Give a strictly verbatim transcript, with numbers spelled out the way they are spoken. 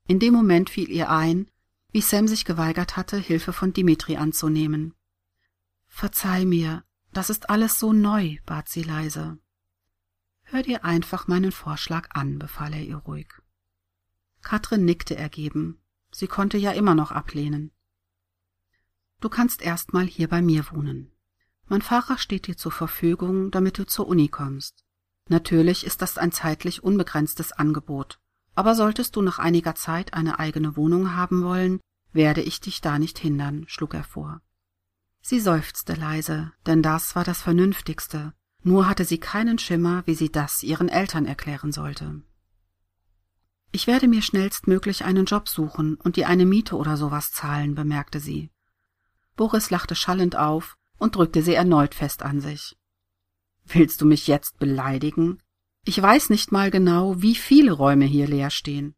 In dem Moment fiel ihr ein, wie Sam sich geweigert hatte, Hilfe von Dimitri anzunehmen. »Verzeih mir, das ist alles so neu«, bat sie leise. »Hör dir einfach meinen Vorschlag an«, befahl er ihr ruhig. Katrin nickte ergeben. Sie konnte ja immer noch ablehnen. »Du kannst erst mal hier bei mir wohnen. Mein Fahrer steht dir zur Verfügung, damit du zur Uni kommst. Natürlich ist das ein zeitlich unbegrenztes Angebot, aber solltest du nach einiger Zeit eine eigene Wohnung haben wollen, werde ich dich da nicht hindern«, schlug er vor. Sie seufzte leise, denn das war das Vernünftigste, nur hatte sie keinen Schimmer, wie sie das ihren Eltern erklären sollte. »Ich werde mir schnellstmöglich einen Job suchen und dir eine Miete oder sowas zahlen«, bemerkte sie. Boris lachte schallend auf und drückte sie erneut fest an sich. »Willst du mich jetzt beleidigen? Ich weiß nicht mal genau, wie viele Räume hier leer stehen.